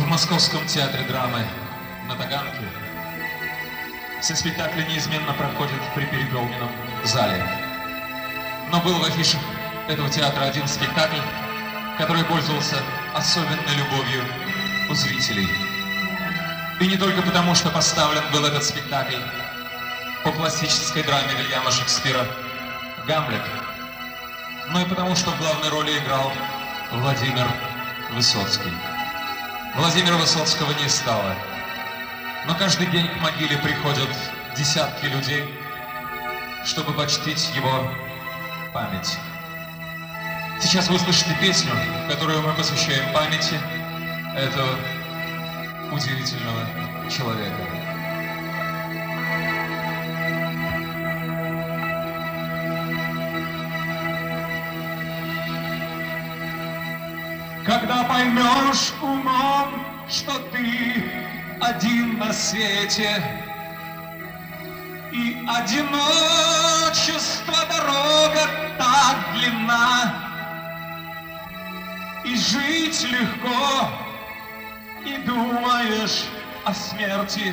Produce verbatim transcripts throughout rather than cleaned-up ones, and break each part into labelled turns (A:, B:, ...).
A: В Московском театре драмы на Таганке все спектакли неизменно проходят при переполненном зале. Но был в афишах этого театра один спектакль, который пользовался особенной любовью у зрителей. И не только потому, что поставлен был этот спектакль по классической драме Вильяма Шекспира «Гамлет», но и потому, что в главной роли играл Владимир Высоцкий. Владимира Высоцкого не стало, но каждый день к могиле приходят десятки людей, чтобы почтить его память. Сейчас вы слышите песню, которую мы посвящаем памяти этого удивительного человека. Когда поймешь умом, что ты один на свете, и одиночество дорога так длинна, и жить легко, и думаешь о смерти,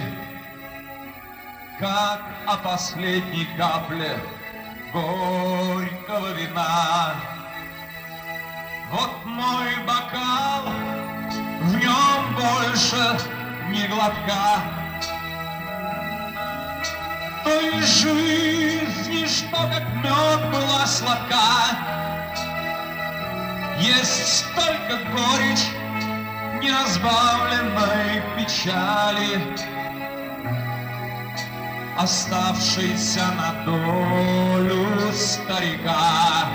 A: как о последней капле горького вина. Вот мой бокал, в нем больше ни глотка той жизни, что как мед была сладка. Есть только горечь неразбавленной печали, оставшейся на долю старика.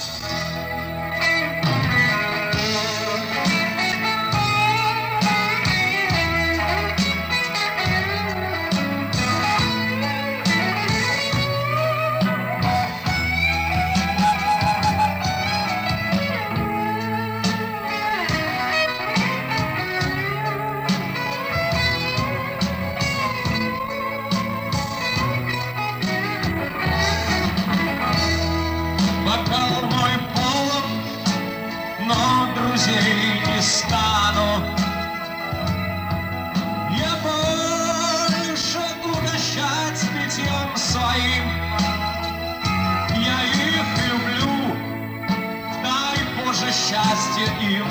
A: Бокал мой полон, но друзей не стану я больше угощать питьем своим. Я их люблю, дай Боже счастье им.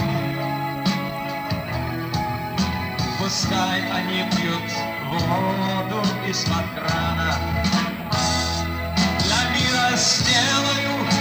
A: Пускай они пьют воду из-под крана. Для мира сделаю